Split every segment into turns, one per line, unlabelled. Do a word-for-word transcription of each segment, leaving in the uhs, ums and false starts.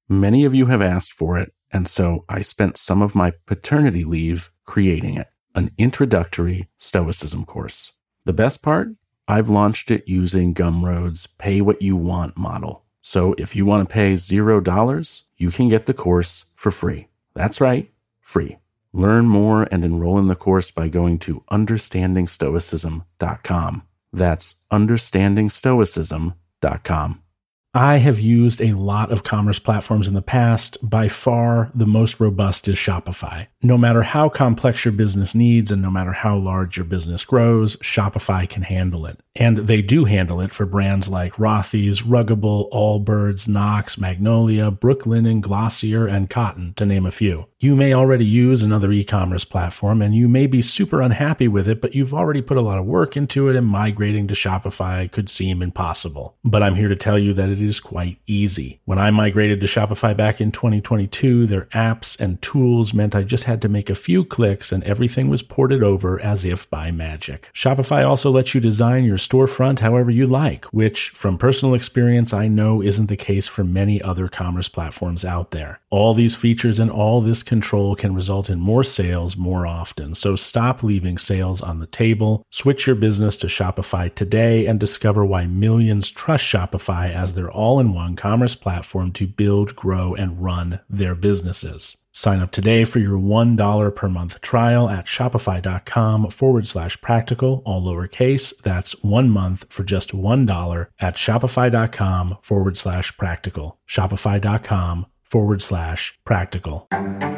Many of you have asked for it, and so I spent some of my paternity leave creating it, an introductory Stoicism course. The best part? I've launched it using Gumroad's pay what you want model. So if you want to pay zero dollars, you can get the course for free. That's right, free. Learn more and enroll in the course by going to understanding stoicism dot com. That's understanding stoicism dot com. I have used a lot of commerce platforms in the past. By far, the most robust is Shopify. No matter how complex your business needs and no matter how large your business grows, Shopify can handle it. And they do handle it for brands like Rothy's, Ruggable, Allbirds, Knox, Magnolia, Brooklinen, Glossier, and Cotton, to name a few. You may already use another e-commerce platform and you may be super unhappy with it, but you've already put a lot of work into it and migrating to Shopify could seem impossible. But I'm here to tell you that it is quite easy. When I migrated to Shopify back in twenty twenty-two, their apps and tools meant I just had to make a few clicks and everything was ported over as if by magic. Shopify also lets you design your storefront however you like, which from personal experience I know isn't the case for many other commerce platforms out there. All these features and all this control can result in more sales more often. So stop leaving sales on the table. Switch your business to Shopify today and discover why millions trust Shopify as their all-in-one commerce platform to build, grow, and run their businesses. Sign up today for your one dollar per month trial at shopify.com forward slash practical, all lowercase. That's one month for just one dollar at shopify.com forward slash practical. Shopify.com forward slash practical.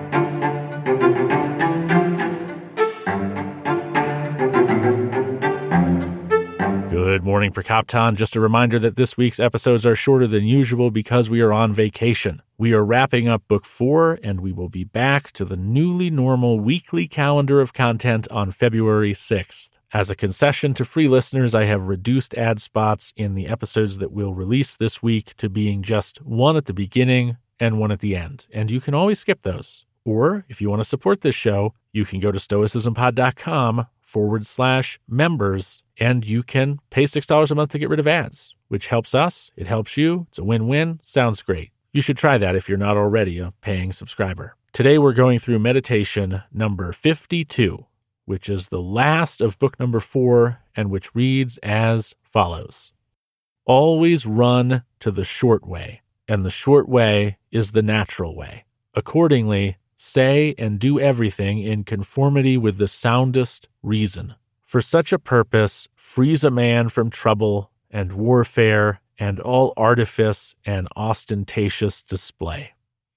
Good morning, Prokopton. Just a reminder that this week's episodes are shorter than usual because we are on vacation. We are wrapping up book four, and we will be back to the newly normal weekly calendar of content on February sixth. As a concession to free listeners, I have reduced ad spots in the episodes that we'll release this week to being just one at the beginning and one at the end. And you can always skip those. Or if you want to support this show, you can go to stoicismpod.com forward slash members, and you can pay six dollars a month to get rid of ads, which helps us. It helps you. It's a win-win. Sounds great. You should try that if you're not already a paying subscriber. Today we're going through meditation number fifty-two, which is the last of book number four and which reads as follows. Always run to the short way, and the short way is the natural way. Accordingly, say and do everything in conformity with the soundest reason. For such a purpose, frees a man from trouble and warfare and all artifice and ostentatious display.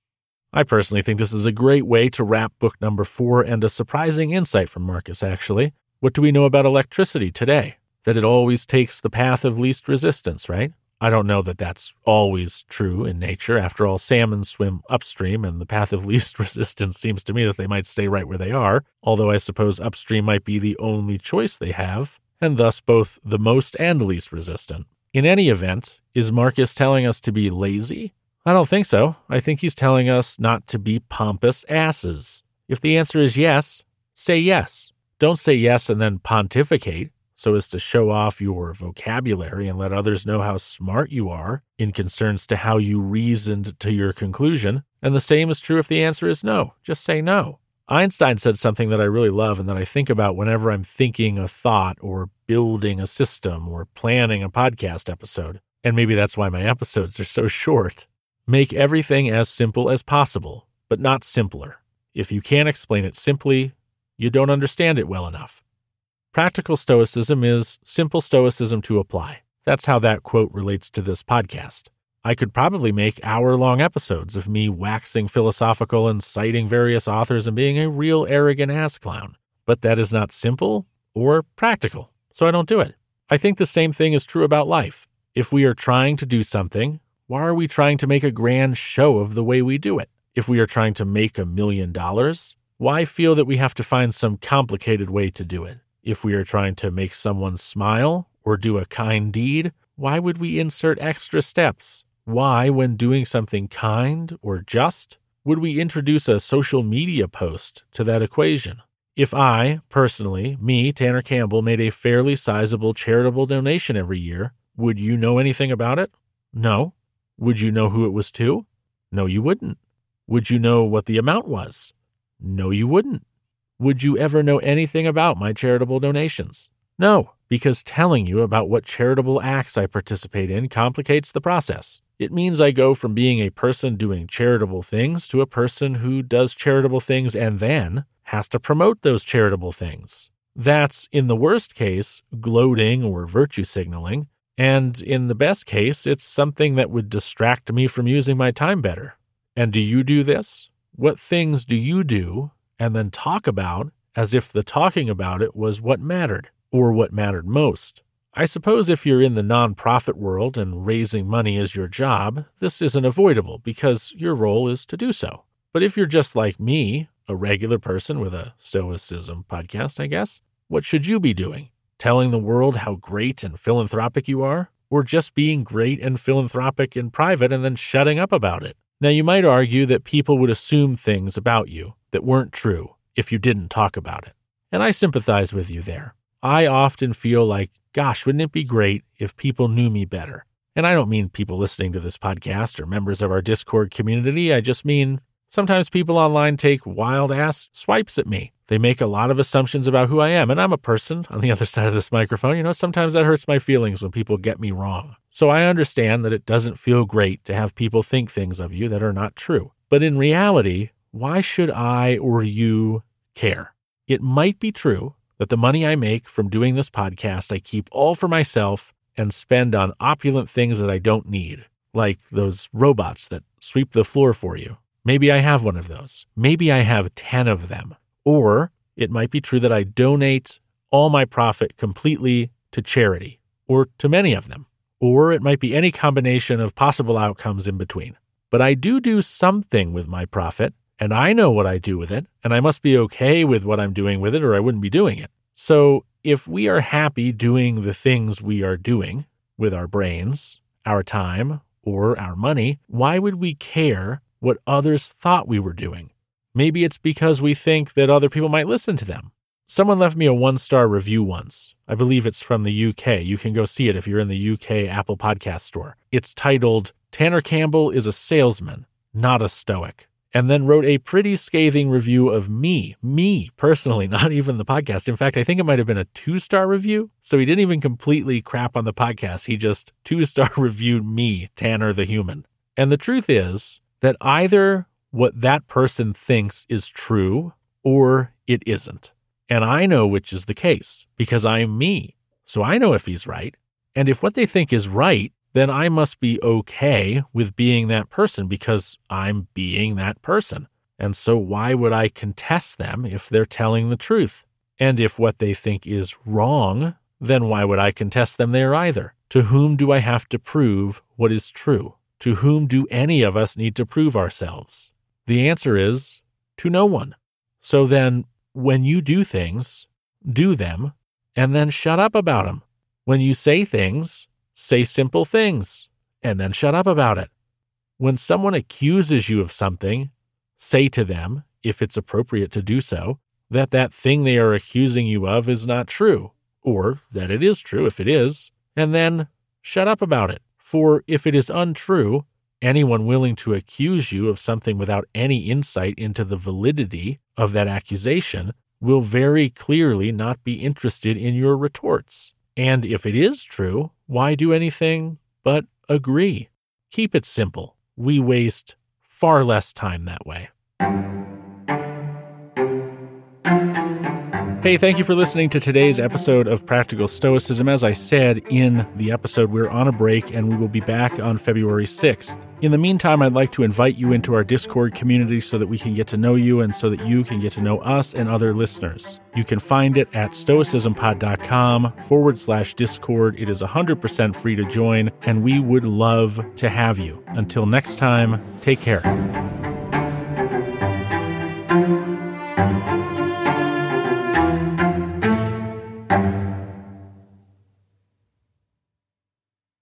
I personally think this is a great way to wrap book number four, and a surprising insight from Marcus, actually. What do we know about electricity today? That it always takes the path of least resistance, right? I don't know that that's always true in nature. After all, salmon swim upstream, and the path of least resistance seems to me that they might stay right where they are, although I suppose upstream might be the only choice they have, and thus both the most and least resistant. In any event, is Marcus telling us to be lazy? I don't think so. I think he's telling us not to be pompous asses. If the answer is yes, say yes. Don't say yes and then pontificate, so as to show off your vocabulary and let others know how smart you are in concerns to how you reasoned to your conclusion. And the same is true if the answer is no. Just say no. Einstein said something that I really love and that I think about whenever I'm thinking a thought or building a system or planning a podcast episode. And maybe that's why my episodes are so short. Make everything as simple as possible, but not simpler. If you can't explain it simply, you don't understand it well enough. Practical Stoicism is simple Stoicism to apply. That's how that quote relates to this podcast. I could probably make hour-long episodes of me waxing philosophical and citing various authors and being a real arrogant ass clown. But that is not simple or practical, so I don't do it. I think the same thing is true about life. If we are trying to do something, why are we trying to make a grand show of the way we do it? If we are trying to make a million dollars, why feel that we have to find some complicated way to do it? If we are trying to make someone smile or do a kind deed, why would we insert extra steps? Why, when doing something kind or just, would we introduce a social media post to that equation? If I, personally, me, Tanner Campbell, made a fairly sizable charitable donation every year, would you know anything about it? No. Would you know who it was to? No, you wouldn't. Would you know what the amount was? No, you wouldn't. Would you ever know anything about my charitable donations? No, because telling you about what charitable acts I participate in complicates the process. It means I go from being a person doing charitable things to a person who does charitable things and then has to promote those charitable things. That's, in the worst case, gloating or virtue signaling, and in the best case, it's something that would distract me from using my time better. And do you do this? What things do you do and then talk about as if the talking about it was what mattered, or what mattered most? I suppose if you're in the nonprofit world and raising money is your job, this isn't avoidable because your role is to do so. But if you're just like me, a regular person with a Stoicism podcast, I guess, what should you be doing? Telling the world how great and philanthropic you are? Or just being great and philanthropic in private and then shutting up about it? Now, you might argue that people would assume things about you that weren't true if you didn't talk about it. And I sympathize with you there. I often feel like, gosh, wouldn't it be great if people knew me better? And I don't mean people listening to this podcast or members of our Discord community. I just mean sometimes people online take wild-ass swipes at me. They make a lot of assumptions about who I am, and I'm a person on the other side of this microphone. You know, sometimes that hurts my feelings when people get me wrong. So I understand that it doesn't feel great to have people think things of you that are not true. But in reality, why should I or you care? It might be true that the money I make from doing this podcast I keep all for myself and spend on opulent things that I don't need, like those robots that sweep the floor for you. Maybe I have one of those. Maybe I have ten of them. Or it might be true that I donate all my profit completely to charity, or to many of them. Or it might be any combination of possible outcomes in between. But I do do something with my profit, and I know what I do with it, and I must be okay with what I'm doing with it, or I wouldn't be doing it. So if we are happy doing the things we are doing with our brains, our time, or our money, why would we care what others thought we were doing? Maybe it's because we think that other people might listen to them. Someone left me a one-star review once. I believe it's from the U K. You can go see it if you're in the U K Apple Podcast Store. It's titled, "Tanner Campbell is a salesman, not a stoic," and then wrote a pretty scathing review of me, me personally, not even the podcast. In fact, I think it might have been a two-star review. So he didn't even completely crap on the podcast. He just two-star reviewed me, Tanner the human. And the truth is that either what that person thinks is true or it isn't. And I know which is the case because I'm me. So I know if he's right. And if what they think is right, then I must be okay with being that person because I'm being that person. And so why would I contest them if they're telling the truth? And if what they think is wrong, then why would I contest them there either? To whom do I have to prove what is true? To whom do any of us need to prove ourselves? The answer is to no one. So then, when you do things, do them, and then shut up about them. When you say things, say simple things, and then shut up about it. When someone accuses you of something, say to them, if it's appropriate to do so, that that thing they are accusing you of is not true, or that it is true if it is, and then shut up about it. For if it is untrue, anyone willing to accuse you of something without any insight into the validity of that accusation will very clearly not be interested in your retorts. And if it is true, why do anything but agree? Keep it simple. We waste far less time that way. Hey, thank you for listening to today's episode of Practical Stoicism. As I said in the episode, we're on a break and we will be back on February sixth. In the meantime, I'd like to invite you into our Discord community so that we can get to know you and so that you can get to know us and other listeners. You can find it at stoicismpod.com forward slash Discord. It is one hundred percent free to join, and we would love to have you. Until next time, take care.